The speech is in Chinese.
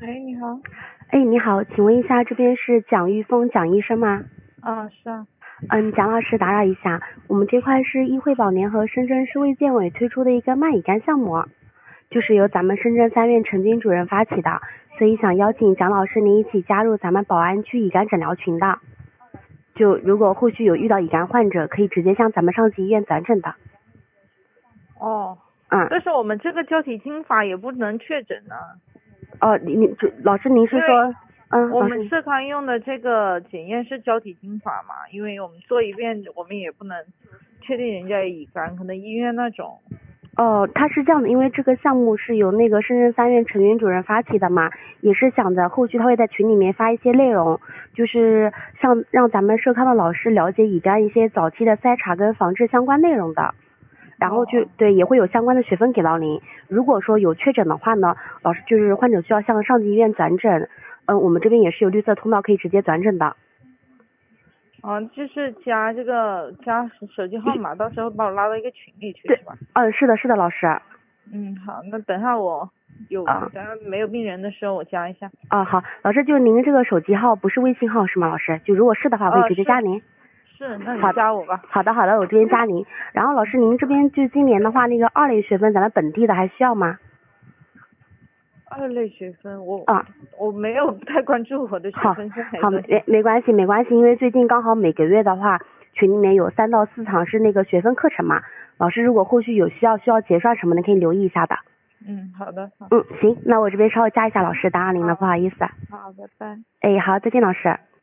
哎，你好。 哎，你好，请问一下，这边是蒋玉峰蒋医生吗？ 啊，是啊。 蒋老师打扰一下，我们这块是医惠保联合深圳市卫健委推出的一个慢乙肝项目，就是由咱们深圳3院陈军主任发起的，所以想邀请蒋老师您一起加入咱们宝安区乙肝诊疗群的。就如果后续有遇到乙肝患者，可以直接向咱们上级医院转诊的。 哦。 嗯。 但是我们这个胶体金法也不能确诊啊。 老师您是说， 我老师们社康用的这个检验是胶体金法嘛，因为我们做一遍，我们也不能确定人家有乙肝，可能医院那种。 他是这样的，因为这个项目是由那个深圳3院陈云主任发起的嘛，也是想着后续他会在群里面发一些内容，就是像让咱们社康的老师了解乙肝一些早期的筛查跟防治相关内容的，然后对也会有相关的学分给到您。如果说有确诊的话呢，老师就是患者需要向上级医院转诊，我们这边也是有绿色通道可以直接转诊的。 就是加手机号码，到时候把我拉到一个群里去， 对， 是吧？ 是的，老师。 好，那等下我等下没有病人的时候我加一下。 好，老师，就您这个手机号不是微信号是吗？老师，就如果是的话，我可以直接加您。 是，那你加我吧。 好的，我这边加您。然后老师，您这边就今年的话，那个2类学分，咱们本地的还需要吗 ？2类学分，我没有太关注我的学分是哪个。 没关系，因为最近刚好每个月的话，群里面有3到4场是那个学分课程嘛。老师如果后续有需要结算什么的，可以留意一下的。 好的。 行，那我这边稍微加一下老师，打扰您了，不好意思。 好，拜拜。 好，再见老师。